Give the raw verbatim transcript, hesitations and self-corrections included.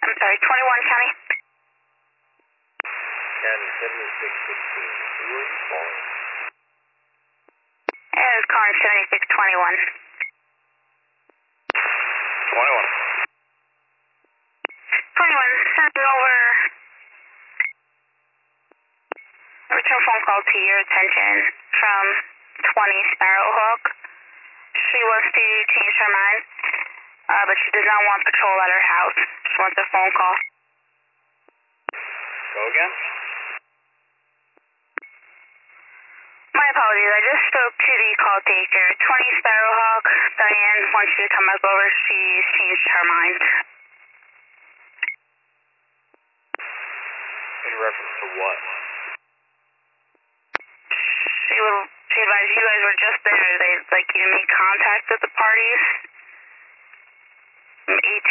I'm sorry, twenty-one County. County seventy-six sixteen. Who are you calling? I was calling seventy-six twenty-one. twenty-one. twenty-one, sending over a return phone call to your attention from twenty Sparrowhawk. She wants to change her mind, uh, but she does not want patrol at her house. She wants a phone call. Go again? My apologies, I just spoke to the call taker. twenty Sparrowhawk, Diane wants you to come back over. She's changed her mind. In reference to what? She will, she advised you guys were just there. They'd like you to make contact with the parties. From eight